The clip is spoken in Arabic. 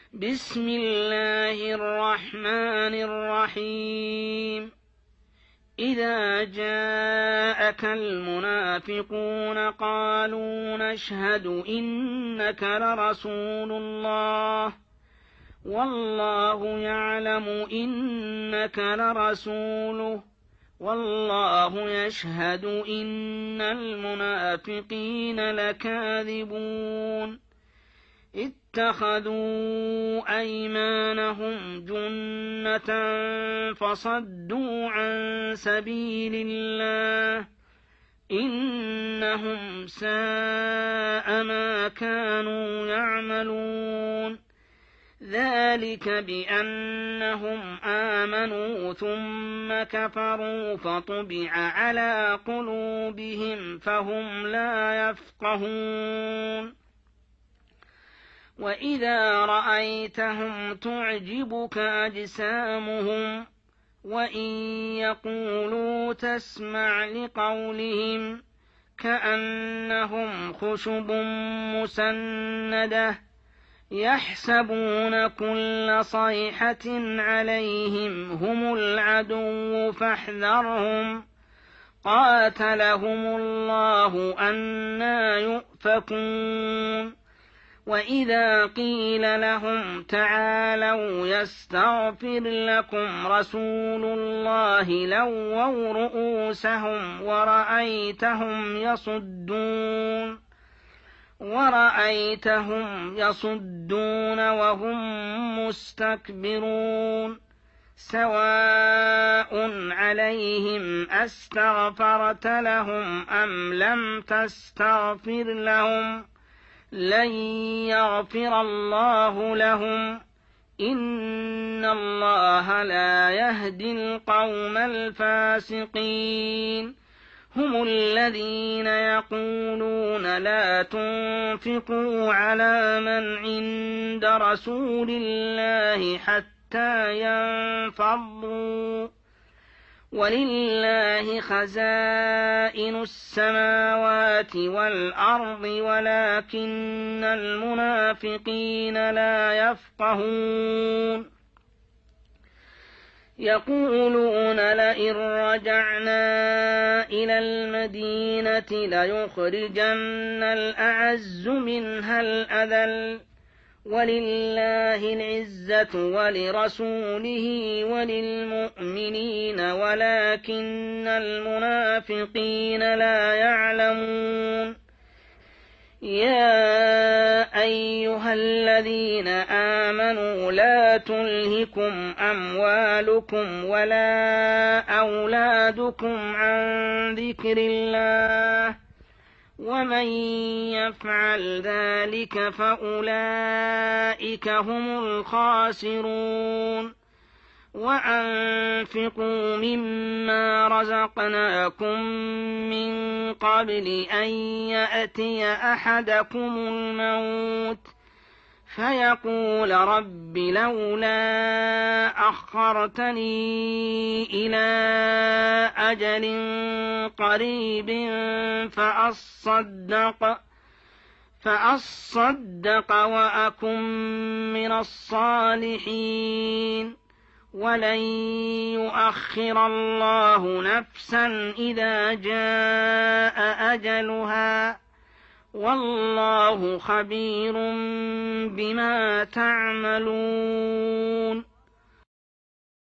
بسم الله الرحمن الرحيم إذا جاءك المنافقون قالوا نشهد إنك لرسول الله والله يعلم إنك لرسوله والله يشهد إن المنافقين لكاذبون اتخذوا أيمانهم جنة فصدوا عن سبيل الله إنهم ساء ما كانوا يعملون ذلك بأنهم آمنوا ثم كفروا فطبع على قلوبهم فهم لا يفقهون وإذا رأيتهم تعجبك أجسامهم وإن يقولوا تسمع لقولهم كأنهم خشب مسندة يحسبون كل صيحة عليهم هم العدو فاحذرهم قاتلهم الله أنى يؤفكون وإذا قيل لهم تعالوا يستغفر لكم رسول الله لووا رؤوسهم ورأيتهم يصدون وهم مستكبرون سواء عليهم أستغفرت لهم أم لم تستغفر لهم لن يغفر الله لهم إن الله لا يهدي القوم الفاسقين هم الذين يقولون لا تنفقوا على من عند رسول الله حتى ينفضوا ولله خزائن السماوات والأرض ولكن المنافقين لا يفقهون يقولون لئن رجعنا إلى المدينة ليخرجن الأعز منها الأذل ولله العزة ولرسوله وللمؤمنين ولكن المنافقين لا يعلمون يا أيها الذين آمنوا لا تلهكم أموالكم ولا أولادكم عن ذكر الله ومن يفعل ذلك فأولئك هم الخاسرون وأنفقوا مما رزقناكم من قبل أن يأتي أحدكم الموت فيقول رب لولا أخرتني إلى أجل قريب فأصدق وأكن من الصالحين ولن يؤخر الله نفسا إذا جاء أجلها والله خبير بما تعملون